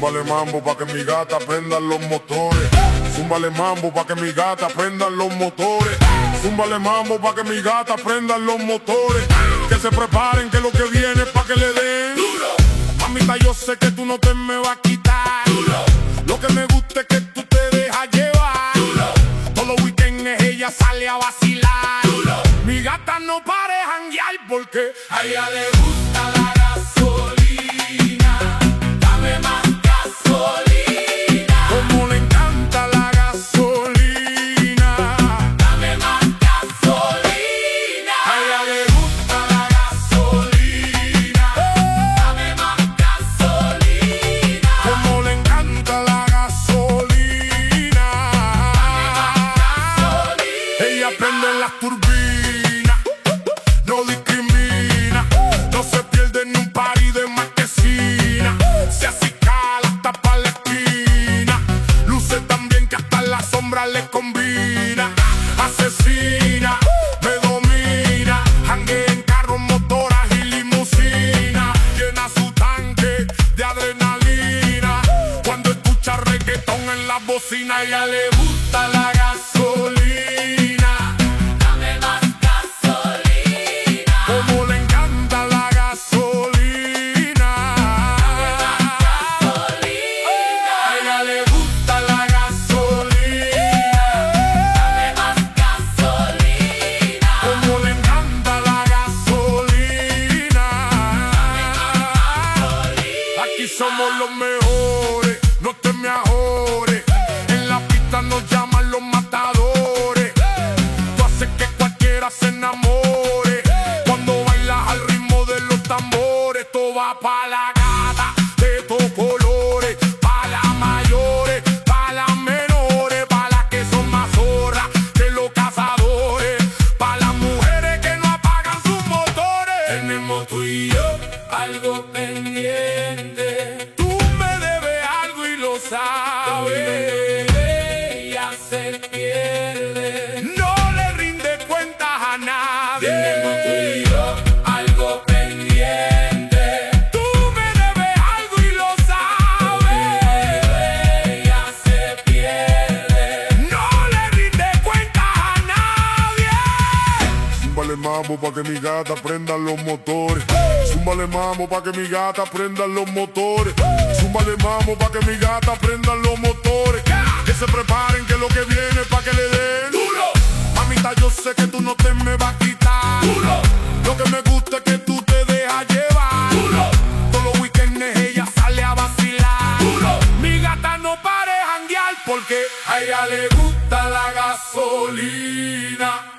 Zúmbale mambo pa' que mi gata prendan los motores. Zúmbale mambo pa' que mi gata prendan los motores. Zúmbale mambo pa' que mi gata prendan los motores. Que se preparen que lo que viene es pa' que le den duro. Mamita, yo sé que tú no te me vas a quitar duro. Lo que me gusta es que tú te dejas llevar duro. Todos los weekends ella sale a vacilar duro. Mi gata no para de janguear porque a ella le gusta la gasolina. Dame más gasolina. Como le encanta la gasolina. Dame más gasolina. A ella le gusta la gasolina. Dame más gasolina. Como le encanta la gasolina. Dame más gasolina. Ella prende las turbinas, no discrimina, no se pierde ni un party de marquesina. Se acicala hasta pa' la esquina, luce tan bien que hasta la sombra le combina. Asesina, me domina, janguea en carros, motoras y limusina. Llena su tanque de adrenalina cuando escucha reggaetón en la bocina. A ella le gusta la gasolina. Somos los mejores, no te me ajores. En la pista nos llaman los matadores. Tú haces que cualquiera se enamore cuando bailas al ritmo de los tambores. Todo va pa' la gata de todos colores, pa' las mayores, pa' las menores, pa' las que son más zorras que los cazadores, pa' las mujeres que no apagan sus motores. Tenemos tú y yo algo pendiente. Sabe, ella se pierde, no le rinde cuentas a nadie. Tenemos tú y yo algo pendiente. Tú me debes algo y lo sabes. Ella se pierde, no le rinde cuentas a nadie. Zúmbale mambo pa' que mi gata prenda los motores. Zúmbale mambo pa' que mi gata prendan los motores. Zúmbale mambo pa' que mi gata prendan los motores. Que se preparen que lo que viene es pa' que le den duro. Mamita, yo sé que tú no te me vas a quitar duro. Lo que me gusta es que tú te dejas llevar duro. Todos los weekends ella sale a vacilar duro. Mi gata no para de janguear porque a ella le gusta la gasolina.